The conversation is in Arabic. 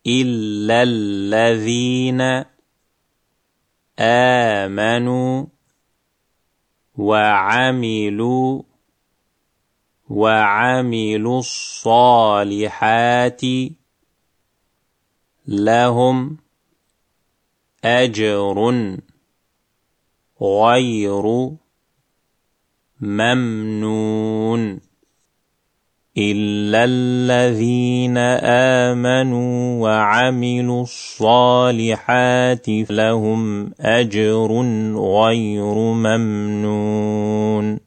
إلا الذين آمنوا وعملوا الصالحات لهم أجر غير ممنون إلا الذين آمنوا وعملوا الصالحات لهم أجر غير ممنون.